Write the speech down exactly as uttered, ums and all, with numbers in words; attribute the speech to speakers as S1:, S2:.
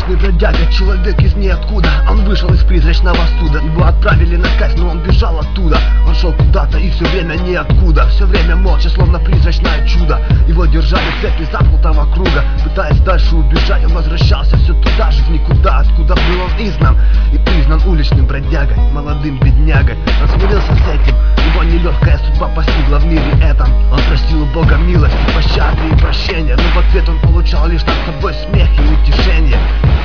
S1: уличный бродяга, человек из ниоткуда. Он вышел из призрачного суда, его отправили на казнь, но он бежал оттуда. Он шел куда-то и все время ниоткуда, все время молча, словно призрачное чудо. Его держали цепи замкнутого круга, пытаясь дальше убежать, он возвращался все туда же, в никуда, откуда был он изгнан и признан уличным бродягой, молодым беднягой. Он смирился с этим, его нелегкая судьба постигла в мире этом. Он просил у Бога милости, пощады и прощения, но в ответ он получал лишь над собой смех и утешение.